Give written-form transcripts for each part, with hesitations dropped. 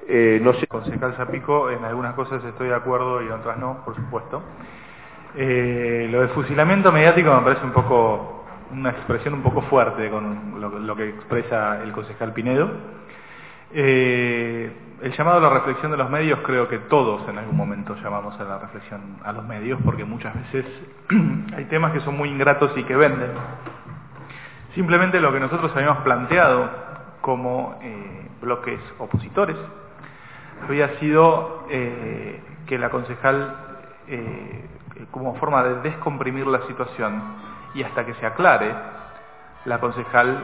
No sé. Concejal Zapico, en algunas cosas estoy de acuerdo y en otras no, por supuesto. Lo de fusilamiento mediático me parece un poco, una expresión un poco fuerte con lo que expresa el concejal Pinedo. El llamado a la reflexión de los medios, creo que todos en algún momento llamamos a la reflexión a los medios, porque muchas veces hay temas que son muy ingratos y que venden. Simplemente lo que nosotros habíamos planteado como bloques opositores había sido que la concejal, como forma de descomprimir la situación y hasta que se aclare, la concejal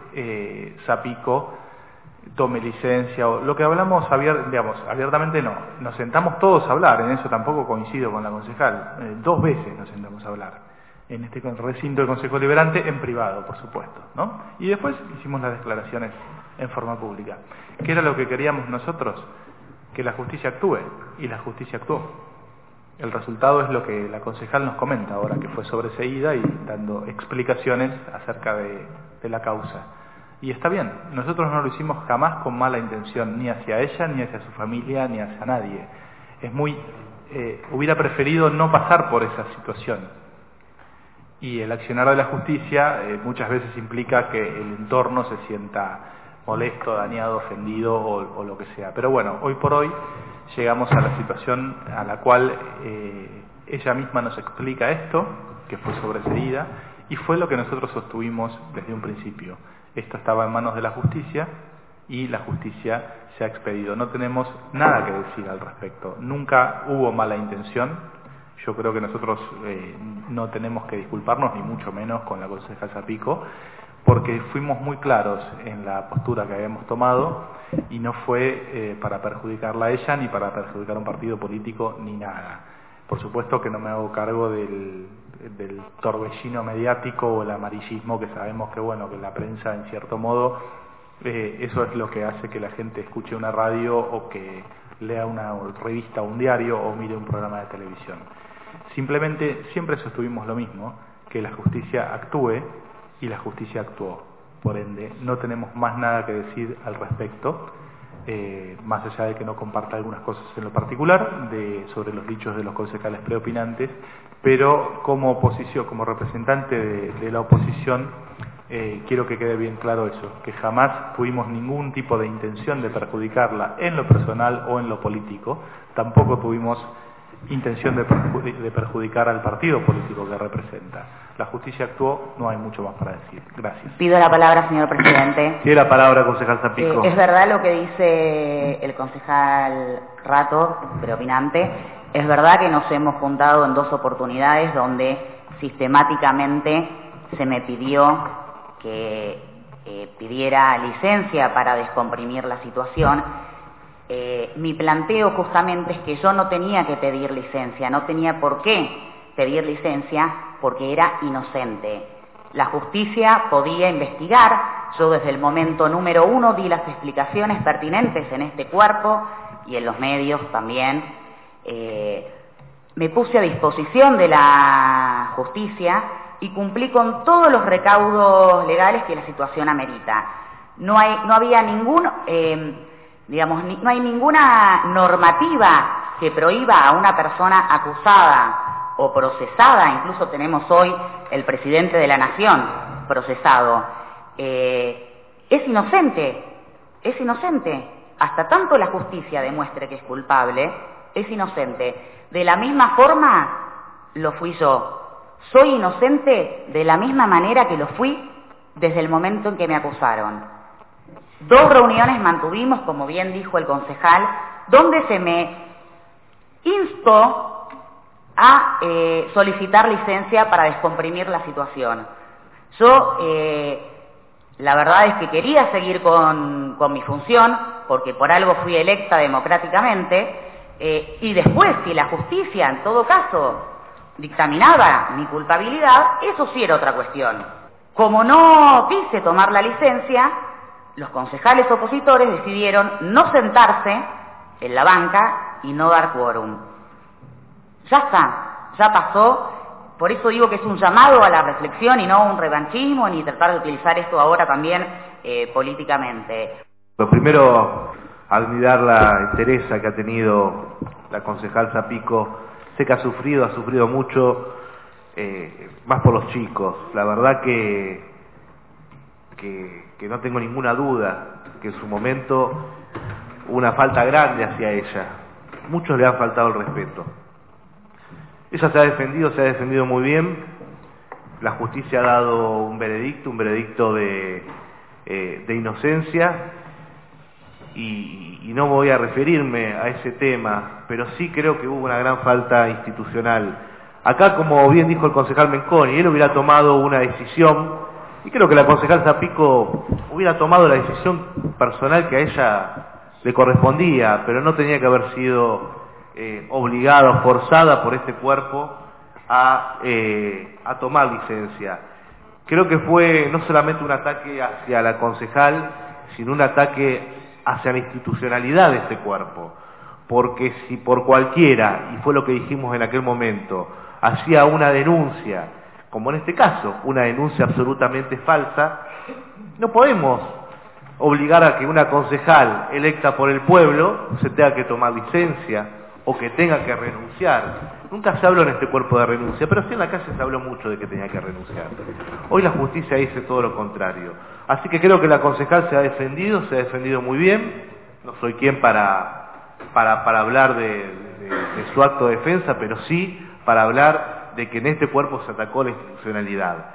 Zapico tome licencia, o lo que hablamos abiertamente no, nos sentamos todos a hablar, en eso tampoco coincido con la concejal, 2 veces nos sentamos a hablar, en este recinto del Consejo Deliberante, en privado, por supuesto, ¿no? Y después hicimos las declaraciones en forma pública. ¿Qué era lo que queríamos nosotros? Que la justicia actúe, y la justicia actuó. El resultado es lo que la concejal nos comenta ahora, que fue sobreseída y dando explicaciones acerca de la causa. Y está bien, nosotros no lo hicimos jamás con mala intención, ni hacia ella, ni hacia su familia, ni hacia nadie. Hubiera preferido no pasar por esa situación. Y el accionar de la justicia muchas veces implica que el entorno se sienta molesto, dañado, ofendido o lo que sea. Pero bueno, hoy por hoy llegamos a la situación a la cual ella misma nos explica esto, que fue sobreseída, y fue lo que nosotros sostuvimos desde un principio. Esto estaba en manos de la justicia y la justicia se ha expedido. No tenemos nada que decir al respecto. Nunca hubo mala intención. Yo creo que nosotros no tenemos que disculparnos, ni mucho menos con la concejal Zapico, porque fuimos muy claros en la postura que habíamos tomado y no fue para perjudicarla a ella, ni para perjudicar a un partido político, ni nada. Por supuesto que no me hago cargo del torbellino mediático o el amarillismo, que sabemos que, bueno, que la prensa, en cierto modo, eso es lo que hace que la gente escuche una radio o que lea una revista o un diario o mire un programa de televisión. Simplemente siempre sostuvimos lo mismo, que la justicia actúe, y la justicia actuó. Por ende, no tenemos más nada que decir al respecto, más allá de que no comparta algunas cosas en lo particular sobre los dichos de los concejales preopinantes, pero como oposición, como representante de la oposición, quiero que quede bien claro eso, que jamás tuvimos ningún tipo de intención de perjudicarla en lo personal o en lo político, tampoco tuvimos intención de perjudicar al partido político que representa. La justicia actuó, no hay mucho más para decir. Gracias. Pido la palabra, señor presidente. Tiene la palabra, concejal Zapico. Es verdad lo que dice el concejal Rato, preopinante. Es verdad que nos hemos juntado en 2 oportunidades donde sistemáticamente se me pidió que pidiera licencia para descomprimir la situación. Mi planteo justamente es que yo no tenía que pedir licencia, no tenía por qué pedir licencia porque era inocente. La justicia podía investigar, yo desde el momento número 1 di las explicaciones pertinentes en este cuerpo y en los medios también. Me puse a disposición de la justicia y cumplí con todos los recaudos legales que la situación amerita. No había ningún... no hay ninguna normativa que prohíba a una persona acusada o procesada, incluso tenemos hoy el presidente de la Nación procesado, es inocente, hasta tanto la justicia demuestre que es culpable, es inocente. De la misma forma lo fui yo, soy inocente de la misma manera que lo fui desde el momento en que me acusaron. 2 reuniones mantuvimos, como bien dijo el concejal, donde se me instó a solicitar licencia para descomprimir la situación. Yo, la verdad es que quería seguir con mi función, porque por algo fui electa democráticamente, y después, si la justicia, en todo caso, dictaminaba mi culpabilidad, eso sí era otra cuestión. Como no quise tomar la licencia, los concejales opositores decidieron no sentarse en la banca y no dar quórum. Ya está, ya pasó, por eso digo que es un llamado a la reflexión y no un revanchismo ni tratar de utilizar esto ahora también políticamente. Lo primero, admirar la entereza que ha tenido la concejal Zapico. Sé que ha sufrido mucho, más por los chicos. La verdad que no tengo ninguna duda que en su momento hubo una falta grande hacia ella. Muchos le han faltado el respeto. Ella se ha defendido muy bien. La justicia ha dado un veredicto de inocencia, y no voy a referirme a ese tema, pero sí creo que hubo una gran falta institucional. Acá, como bien dijo el concejal Menconi, él hubiera tomado una decisión, y creo que la concejal Zapico hubiera tomado la decisión personal que a ella le correspondía, pero no tenía que haber sido obligada o forzada por este cuerpo a tomar licencia. Creo que fue no solamente un ataque hacia la concejal, sino un ataque hacia la institucionalidad de este cuerpo, porque si por cualquiera, y fue lo que dijimos en aquel momento, hacía una denuncia, como en este caso, una denuncia absolutamente falsa, no podemos obligar a que una concejal electa por el pueblo se tenga que tomar licencia o que tenga que renunciar. Nunca se habló en este cuerpo de renuncia, pero sí en la calle se habló mucho de que tenía que renunciar. Hoy la justicia dice todo lo contrario. Así que creo que la concejal se ha defendido muy bien. No soy quien para hablar de su acto de defensa, pero sí para hablar de que en este cuerpo se atacó la institucionalidad.